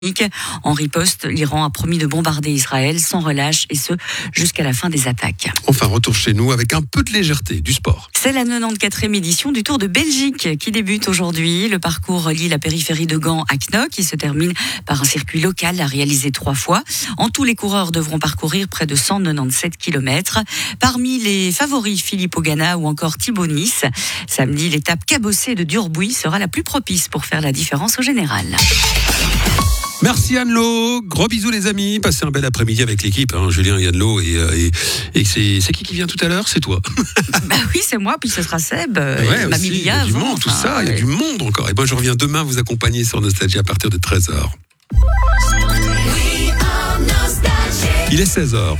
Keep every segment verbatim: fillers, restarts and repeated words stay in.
En riposte, l'Iran a promis de bombarder Israël sans relâche et ce, jusqu'à la fin des attaques. Enfin, retour chez nous avec un peu de légèreté, du sport. C'est la quatre-vingt-quatrième édition du Tour de Belgique qui débute aujourd'hui. Le parcours relie la périphérie de Gand à Knokke qui se termine par un circuit local à réaliser trois fois. En tout, les coureurs devront parcourir près de cent quatre-vingt-dix-sept kilomètres. Parmi les favoris, Philippe Ogana ou encore Thibaut Nice. Samedi, l'étape cabossée de Durbuy sera la plus propice pour faire la différence au général. Merci Anne-Lo, gros bisous les amis, passez un bel après-midi avec l'équipe, hein, Julien et Anne-Lo, et, et, et c'est, c'est qui qui vient tout à l'heure? C'est toi. Bah oui, c'est moi, puis ce sera Seb, ouais, Mamie il y a du monde, tout ça, il y a du monde encore. Et ben je reviens demain vous accompagner sur Nostalgie à partir de treize heures. Il est seize heures.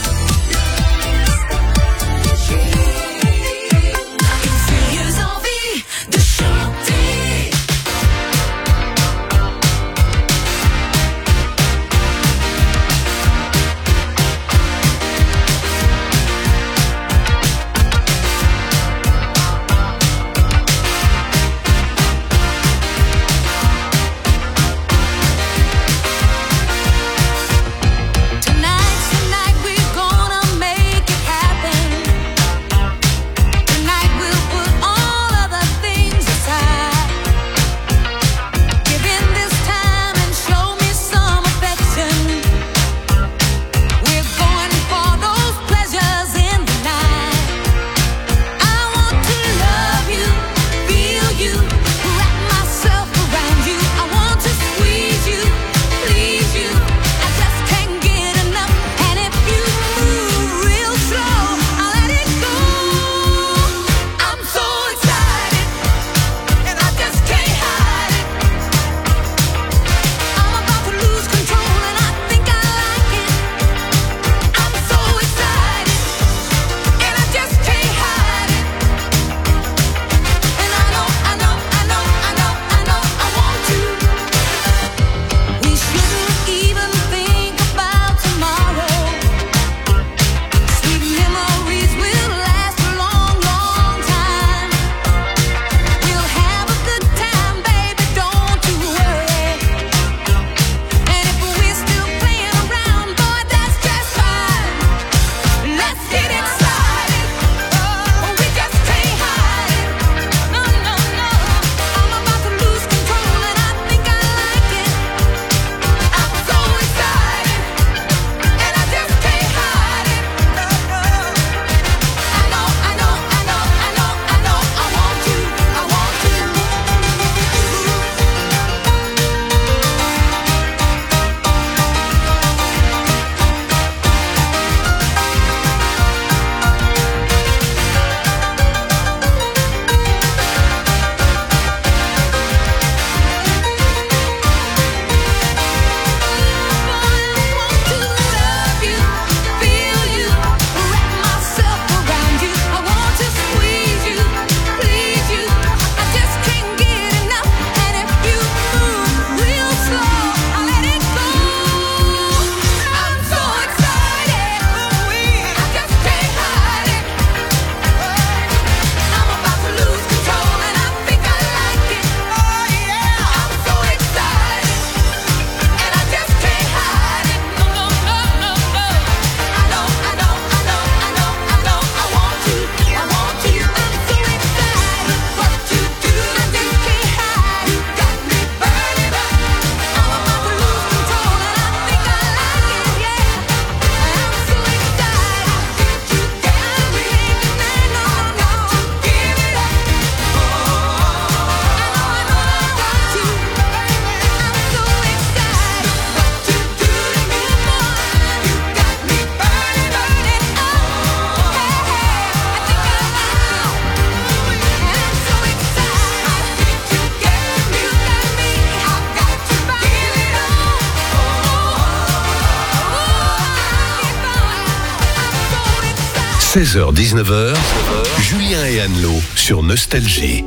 seize heures dix-neuf heures, Julien et Anne-Lo sur Nostalgie.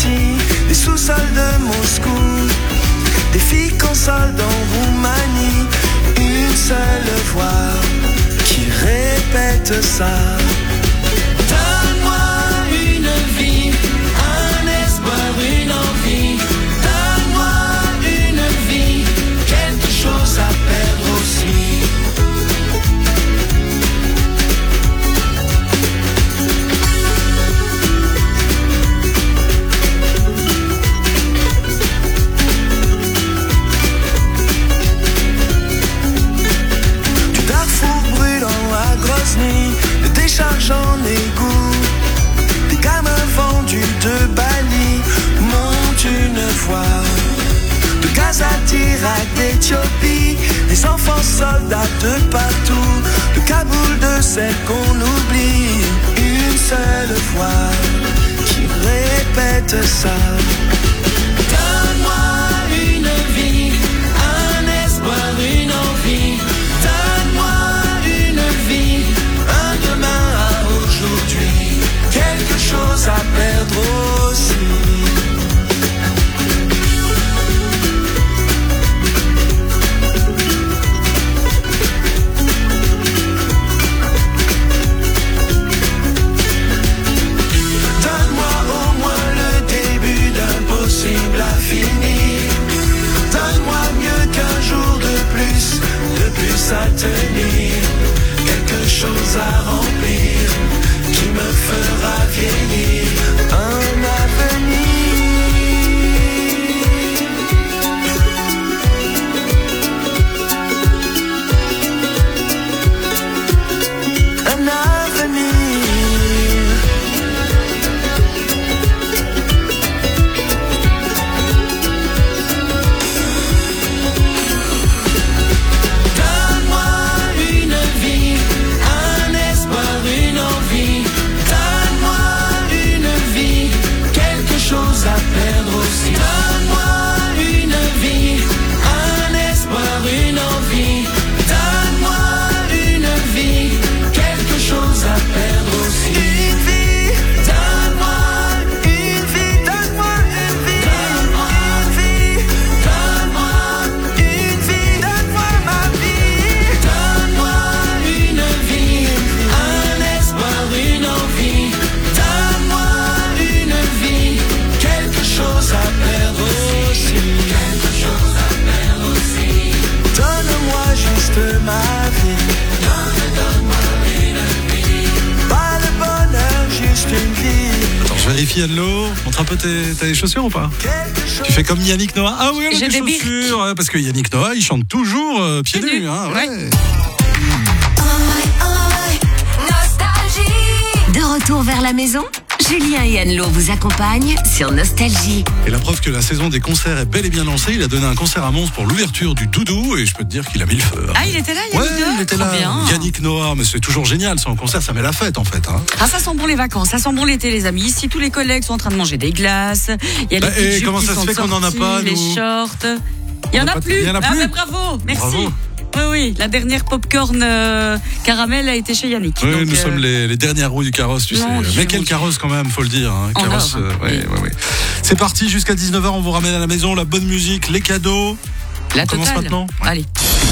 Géorgie, des sous-sols de Moscou, des filles consoles en Roumanie, une seule voix qui répète ça. Donne-moi une vie, un espoir, une envie. Donne-moi une vie, quelque chose à perdre aussi. De décharges en égout, des gamins vendus de Bali montent une fois. De Gaza, d'Irak, d'Éthiopie, des enfants soldats de partout, de Kaboul, de celle qu'on oublie, une seule voix qui répète ça. Donne-moi une vie, un espoir, une envie. Quelque chose à perdre aussi. Donne-moi au moins le début d'un possible à finir. Donne-moi mieux qu'un jour de plus, de plus à tenir. Quelque chose à remplir qui me fera vieillir, un avenir. Un avenir. Donne-moi une vie, un espoir, une envie. Chose à perdre aussi. Donne-moi une vie, un espoir, une envie. Donne-moi une vie, quelque chose à perdre aussi. Une vie, donne-moi une vie, donne-moi une vie, donne-moi une vie, donne-moi une vie, donne-moi ma vie. Donne-moi une vie, un espoir, une envie. Donne-moi une vie. Quelque chose à perdre aussi. Quelque chose à perdre aussi. Donne-moi juste ma vie. Donne, donne-moi une vie. Pas le bonheur, juste une vie. Attends, je vérifie Anne-Lo. Montre un peu tes, t'as des chaussures ou pas? Tu fais comme Yannick Noah. Ah oui, elle a des chaussures. Ouais, parce que Yannick Noah, il chante toujours euh, pieds nus. Hein, ouais. Ouais. De retour vers la maison, Julien et Anne-Lo vous accompagnent sur Nostalgie. Et la preuve que la saison des concerts est bel et bien lancée, il a donné un concert à Mons pour l'ouverture du Doudou et je peux te dire qu'il a mis le feu. Ah, il était là, Yannick Ouais, il était Trop là. bien. Yannick Noah, mais c'est toujours génial, son concert, ça met la fête en fait. Hein. Ah, ça sent bon les vacances, ça sent bon l'été les amis. Ici, tous les collègues sont en train de manger des glaces. Il y a les Bah, petites et jupes comment qui ça se sont fait qu'on en a sorties, pas, les nous shorts. Il y en On a a pas- plus. il y en a Ah, plus mais bravo, merci. Bravo. Oui, oui, la dernière popcorn euh, caramel a été chez Yannick. Oui, donc, nous euh, sommes les, les dernières roues du carrosse, tu Mon sais. Dieu, Mais mon quel Dieu. carrosse quand même, faut le dire. Hein. En Carrosse, or, hein. euh, ouais, Oui. ouais, ouais. C'est parti, jusqu'à dix-neuf heures, on vous ramène à la maison, la bonne musique, les cadeaux. La on commence totale. maintenant. Ouais. Allez.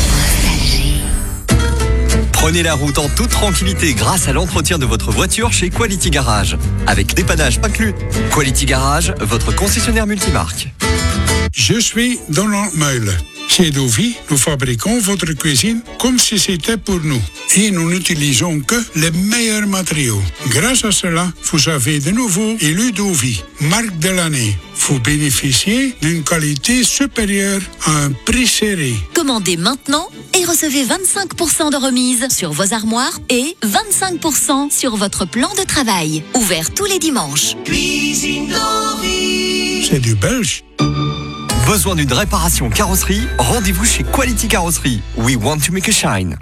Prenez la route en toute tranquillité grâce à l'entretien de votre voiture chez Quality Garage. Avec dépannage inclus. Quality Garage, votre concessionnaire multimarque. Je suis Donald Meulen. Chez Dovi, nous fabriquons votre cuisine comme si c'était pour nous. Et nous n'utilisons que les meilleurs matériaux. Grâce à cela, vous avez de nouveau élu Dovi, marque de l'année. Vous bénéficiez d'une qualité supérieure à un prix serré. Commandez maintenant et recevez vingt-cinq pour cent de remise sur vos armoires et vingt-cinq pour cent sur votre plan de travail. Ouvert tous les dimanches. Cuisine Dovi. C'est du belge. Besoin d'une réparation carrosserie? Rendez-vous chez Quality Carrosserie. We want to make a shine.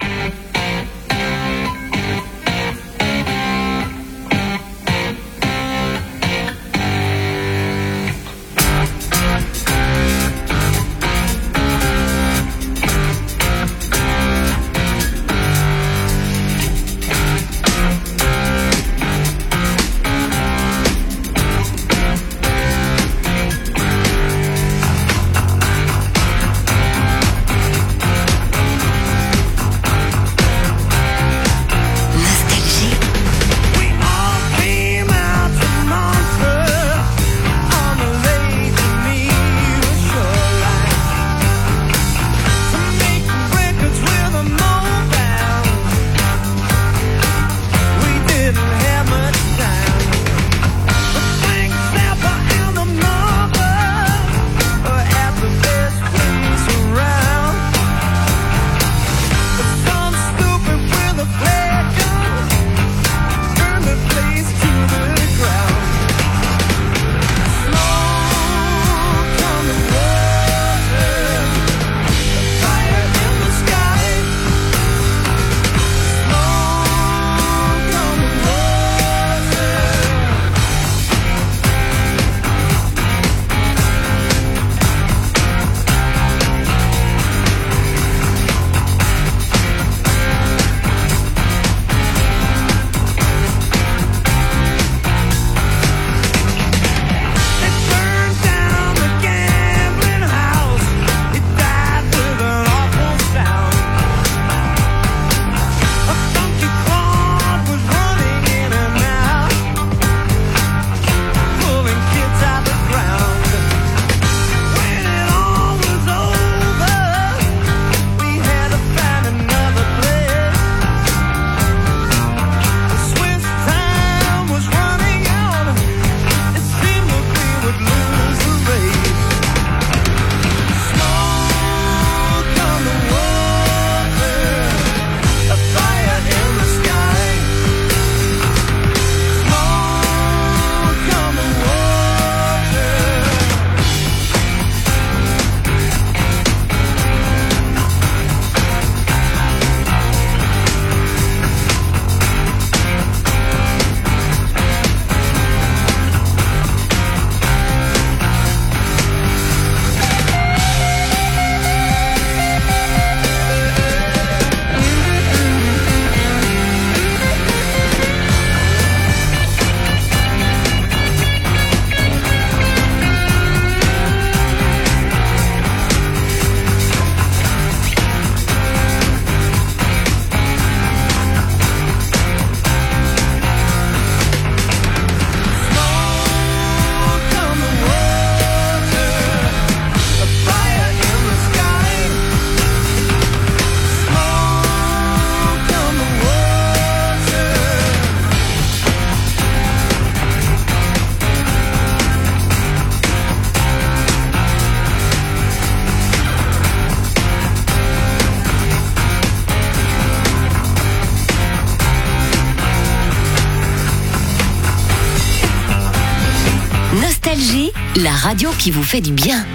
Nostalgie, la radio qui vous fait du bien.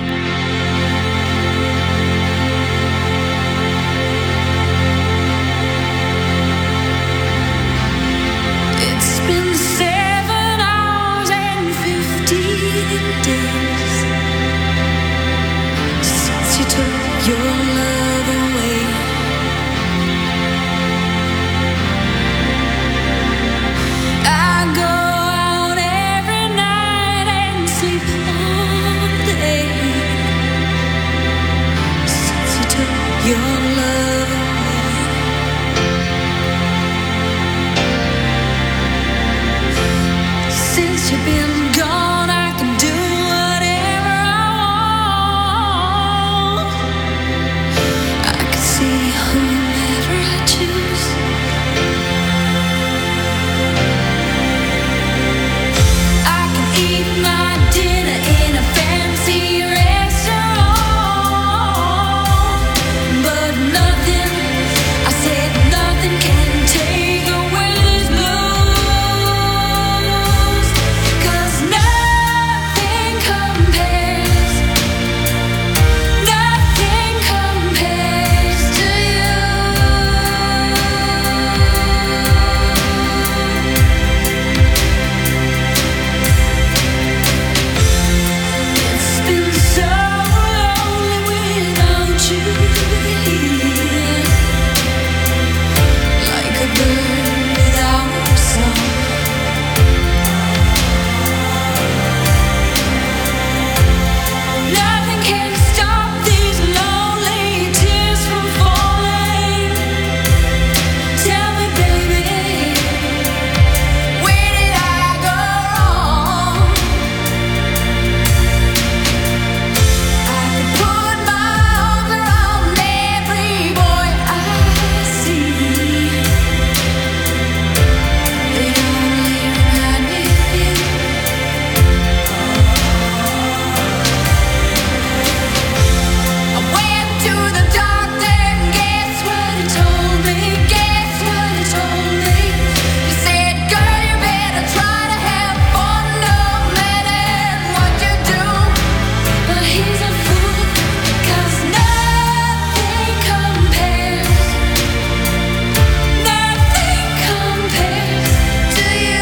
It's been seven hours and fifteen days since you took your love away. I go out every night and sleep all day since you took your love away. Since you've been gone, I can do whatever I want. I can see whomever I choose. I can eat my dinner in a fancy restaurant, but nothing, I said nothing can take away this blues. 'Cause nothing compares, nothing compares to you. It's been so lonely without you here, like a bird without a song. Nothing can stop these lonely tears from falling. Tell me, baby, where did I go wrong? I could put my arms around every boy I see. They only remind me of you. I went to the doctor and guess what he told me? Guess what he told me? He said, girl, you better try to have fun no matter what you do. But he's a fool, 'cause nothing compares, nothing compares to you.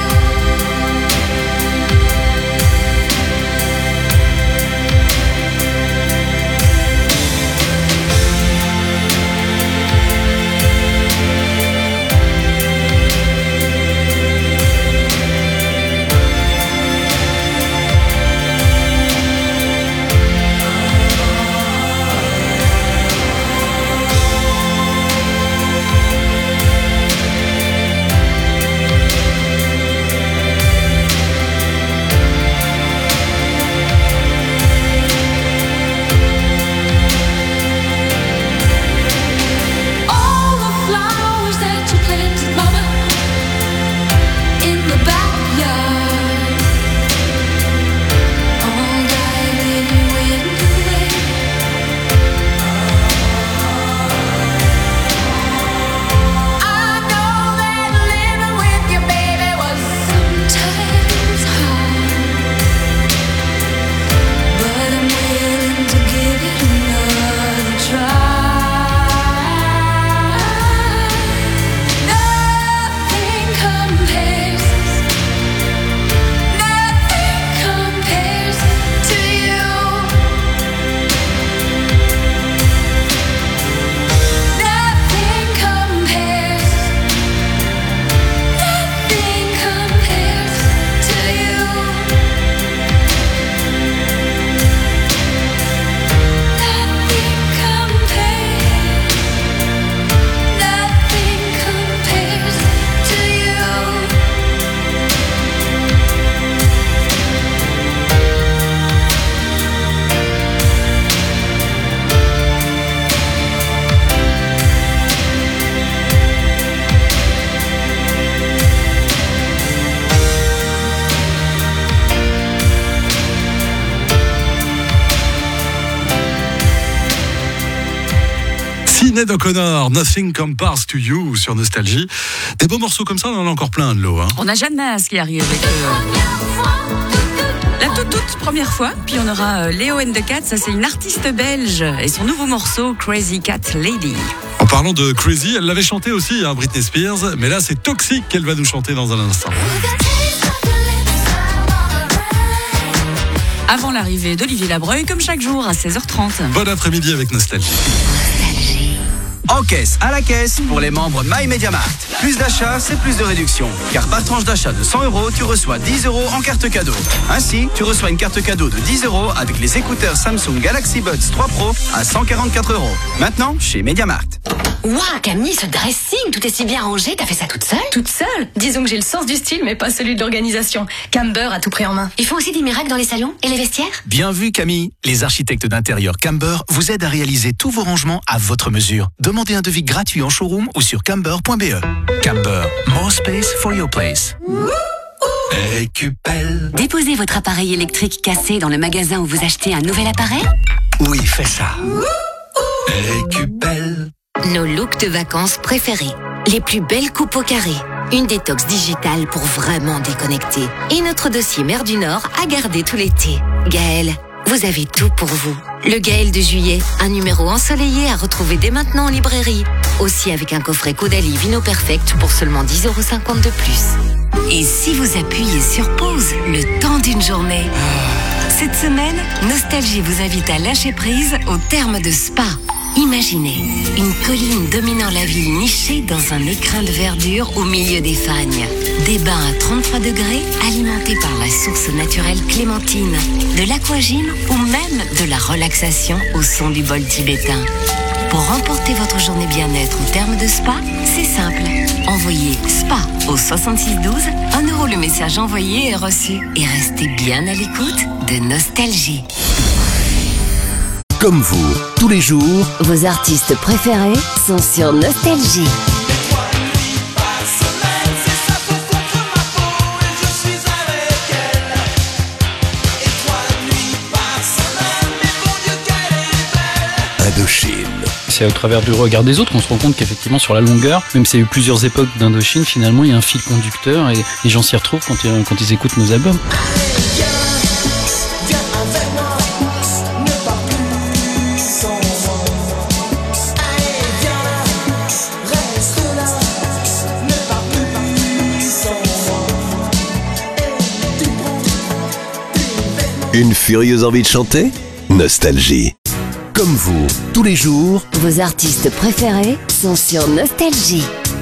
All the flowers that you planted, mama, in the backyard, all died in the wind away. I know that living with you, baby, was sometimes hard, but I'm willing to give it another try. Nothing compares, nothing compares to you. Nothing compares, nothing compares to you. Nothing compares, nothing compares to you. Sinéad O'Connor, Nothing Compares to You sur Nostalgie. Des beaux morceaux comme ça, on en a encore plein de l'eau. Hein. On a Jeanne Nas qui arrive avec. Euh... La toute, toute première fois. Puis on aura Léo and the Cat, ça c'est une artiste belge. Et son nouveau morceau, Crazy Cat Lady. En parlant de Crazy, elle l'avait chanté aussi, hein, Britney Spears. Mais là, c'est Toxic qu'elle va nous chanter dans un instant. Avant l'arrivée d'Olivier Labreuil, comme chaque jour à seize heures trente. Bon après-midi avec Nostalgie. En caisse, à la caisse, pour les membres My MediaMarkt. Plus d'achats, c'est plus de réduction. Car par tranche d'achat de cent euros, tu reçois dix euros en carte cadeau. Ainsi, tu reçois une carte cadeau de dix euros avec les écouteurs Samsung Galaxy Buds trois Pro à cent quarante-quatre euros. Maintenant, chez MediaMarkt. Waouh, Camille, ce dressing, tout est si bien rangé, t'as fait ça toute seule? Toute seule? Disons que j'ai le sens du style, mais pas celui de l'organisation. Camber a tout pris en main. Ils font aussi des miracles dans les salons et les vestiaires? Bien vu, Camille. Les architectes d'intérieur Camber vous aident à réaliser tous vos rangements à votre mesure. Demandez un devis gratuit en showroom ou sur camber point b e. Camber, more space for your place. Récupère. Déposez votre appareil électrique cassé dans le magasin où vous achetez un nouvel appareil? Oui, fais ça. Récupère. Nos looks de vacances préférés. Les plus belles coupes au carré. Une détox digitale pour vraiment déconnecter. Et notre dossier Mer du Nord à garder tout l'été. Gaël, vous avez tout pour vous. Le Gaël de juillet, un numéro ensoleillé à retrouver dès maintenant en librairie. Aussi avec un coffret Caudalie Vino Perfect pour seulement dix euros cinquante de plus. Et si vous appuyez sur pause le temps d'une journée? Cette semaine, Nostalgie vous invite à lâcher prise au terme de Spa. Imaginez une colline dominant la ville nichée dans un écrin de verdure au milieu des fagnes. Des bains à trente-trois degrés alimentés par la source naturelle Clémentine, de l'aquagym ou même de la relaxation au son du bol tibétain. Pour remporter votre journée bien-être au terme de Spa, c'est simple. Envoyez SPA au soixante-six douze, un euro le message envoyé et reçu. Et restez bien à l'écoute de Nostalgie. Comme vous, tous les jours, Vos artistes préférés sont sur Nostalgie. Indochine. C'est au travers du regard des autres qu'on se rend compte qu'effectivement sur la longueur, même s'il y a eu plusieurs époques d'Indochine, finalement il y a un fil conducteur et les gens s'y retrouvent quand ils, quand ils écoutent nos albums. Une furieuse envie de chanter? Nostalgie. Comme vous, tous les jours, Vos artistes préférés sont sur Nostalgie.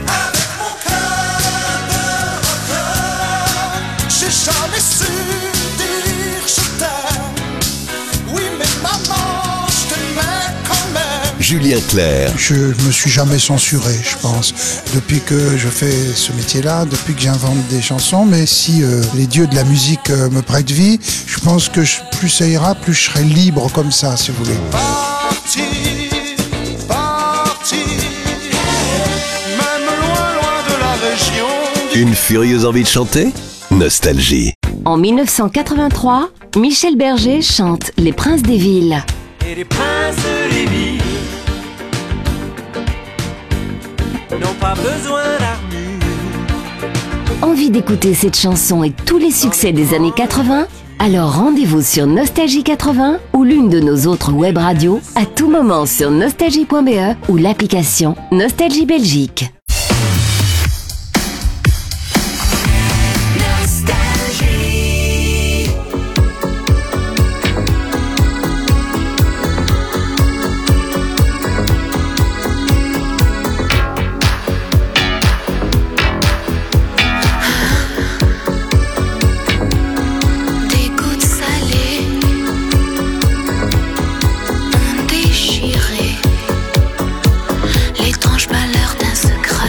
J'ai jamais su dire je t'aime. Oui, mais maman, je t'aimais quand même. Julien Clerc. Je me suis jamais censuré, je pense, depuis que je fais ce métier-là, depuis que j'invente des chansons. Mais si euh, les dieux de la musique euh, me prêtent vie, je pense que je, plus ça ira, plus je serai libre comme ça, si vous voulez. Parti, parti, même loin, loin de la région. Une furieuse envie de chanter? Nostalgie. En mille neuf cent quatre-vingt-trois, Michel Berger chante Les Princes des Villes. Et les princes des villes n'ont pas besoin d'armure. Envie d'écouter cette chanson et tous les succès des années quatre-vingts? Alors rendez-vous sur Nostalgie quatre-vingts ou l'une de nos autres web radios à tout moment sur nostalgie point b e ou l'application Nostalgie Belgique. L'étrange malheur d'un secret.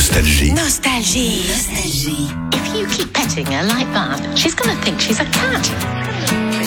Nostalgie. Nostalgie. If you keep petting her like that, she's gonna think she's a cat.